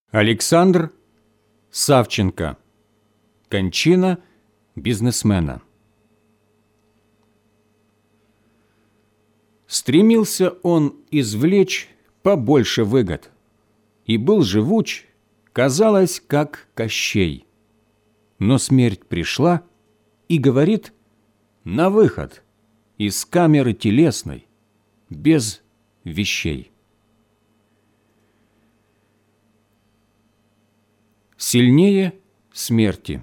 Александр Савченко. Кончина бизнесмена. Стремился он извлечь побольше выгод, и был живуч, казалось, как Кощей. Но смерть пришла и говорит: на выход из камеры телесной, без вещей. Сильнее смерти.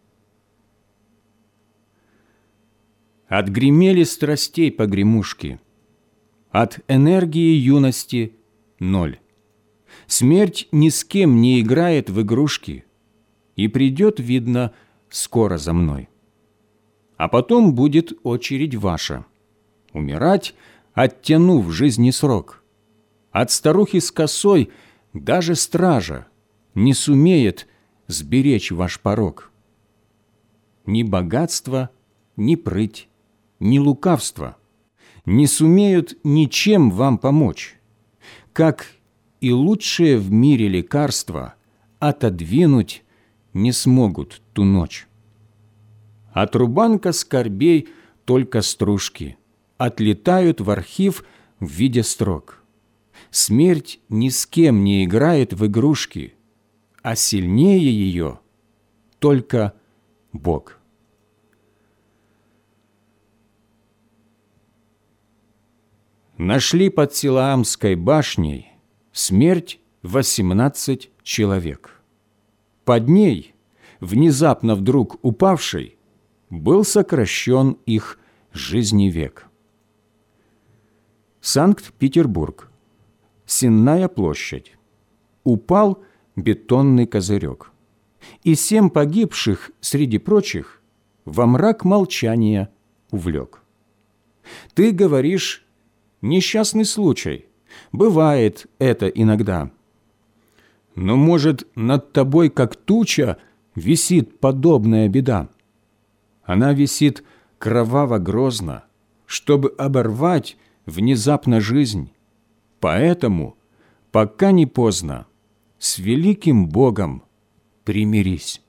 Отгремели страстей погремушки, от энергии юности ноль. Смерть ни с кем не играет в игрушки, и придет, видно, скоро за мной. А потом будет очередь ваша — умирать, оттянув жизни срок. От старухи с косой даже стража не сумеет сберечь ваш порог. Ни богатство, ни прыть, ни лукавство не сумеют ничем вам помочь, как и лучшие в мире лекарства отодвинуть не смогут ту ночь. От рубанка скорбей только стружки отлетают в архив в виде строк. Смерть ни с кем не играет в игрушки, а сильнее ее только Бог. Нашли под Силаамской башней смерть 18 человек. Под ней, внезапно вдруг упавший, был сокращен их жизневек. Санкт-Петербург. Сенная площадь. Упал бетонный козырек, и 7 погибших, среди прочих, во мрак молчания увлек. Ты говоришь: несчастный случай, бывает это иногда. Но, может, над тобой, как туча, висит подобная беда? Она висит кроваво-грозно, чтобы оборвать внезапно жизнь. Поэтому, пока не поздно, с великим Богом примирись.